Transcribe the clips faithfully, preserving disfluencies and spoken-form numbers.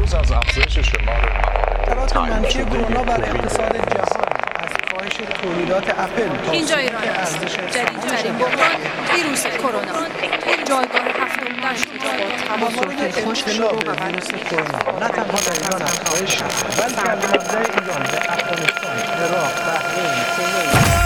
روز از افزایش شمار اثرات منفی کرونا بر اقتصاد جهان، از کاهش تولیدات اپل. اینجا ایران است. جدیدترین بحران ویروس کرونا. جایگاه هفتم در تمام ابتلا به ویروس کرونا نه تنها در ایران افزایش شده، بلکه از مبدأ ایران به افغانستان، عراق، بحرین، کویت.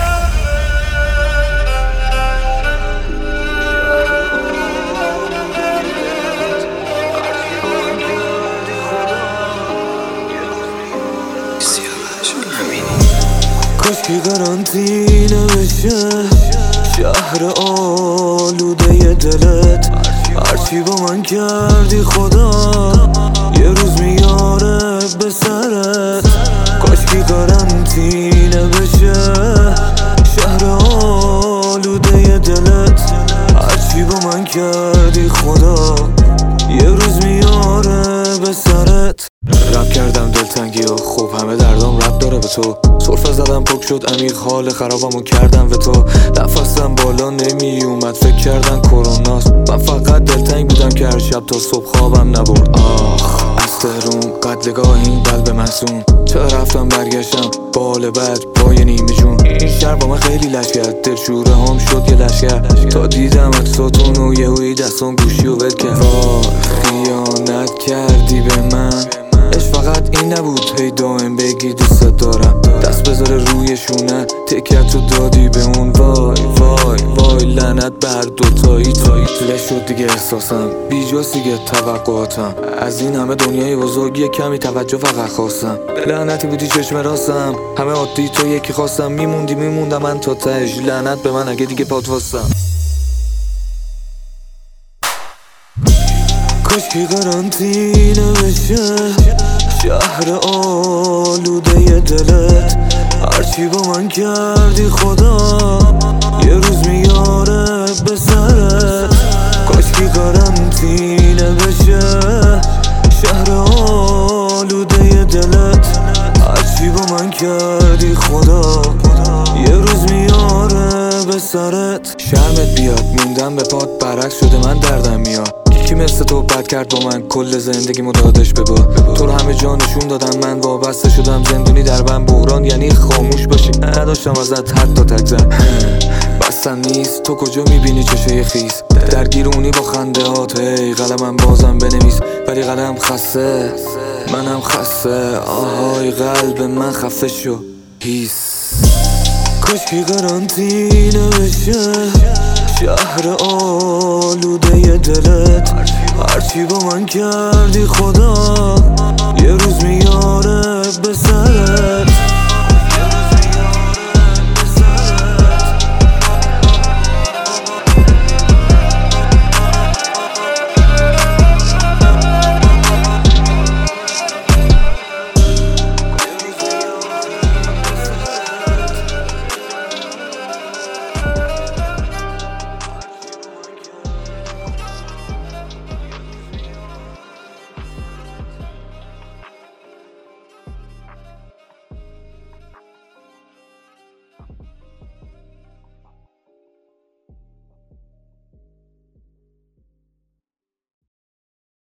کاشکی قرنطینه بشه شهر آلوده دلت، هرچی با من کردی خدا یه روز میاره به سرت. کاشکی قرنطینه بشه شهر آلوده دلت، هرچی با من کردی خدا یه روز میاره به سرت. رب کردم دلتنگی و خوب همه دردام رب داره به تو، سرفه زدم پک شد عمیق حال خرابمو کردم به تو. نفسم بالا نمی اومد فکر کردن کروناست، من فقط دلتنگ بودم که هر شب تا صبح خوابم نبرد. آخ از تهرون قتلگاه این قلب محزون، چرا رفتم برگشتم بال بد پای نیمه جون. این شهر با من خیلی لش کرد، دلشوره هم شد یه لشکر، تا دیدم اکساتون و یهویی دستان گوشی و ول کرد. وای خیانت کردی به من، اش فقط این نبود هی دائم بگی دوست دارم، دست بذاره روی شونه تکیت رو دادی به اون. وای وای وای لعنت بر دوتایی تایی طوله شد دیگه احساسم بیجاست دیگه توقعاتم، از این همه دنیای بزرگی کمی توجه فقط خواستم. لعنتی بودی چشم راستم، همه عادی تو یکی خواستم، میموندی میموندم من تا تهش. لعنت به من اگه دیگه پات واستم. کاشکی قرنطینه بشه شهر آلوده دلت، هرچی با من کردی خدا یه روز میاره به سرت. کاشکی قرنطینه بشه شهر آلوده دلت، هرچی با من کردی خدا یه روز میاره به سرت. شرمت بیاد موندم به پات برعکس شده من دردم میاد، کی مثل تو بد کرد با من کل زندگیمو دادش به با. تو رو همه جا نشون دادم من وابسته شدم، زندونی در من بحران یعنی خاموش باشی، نداشتم ازت حتی تکزن. بستن نیست تو کجا میبینی چشه خیز، درگیرونی با خنده هات هی قلمم بازم بنویس، ولی قلم خسته منم خسته. آهای قلب من خفه شو هیس. کاشکی قرنطینه بشه شهر آلوده دلت، هرچی با من کردی خدا یه روز میاره به سرت.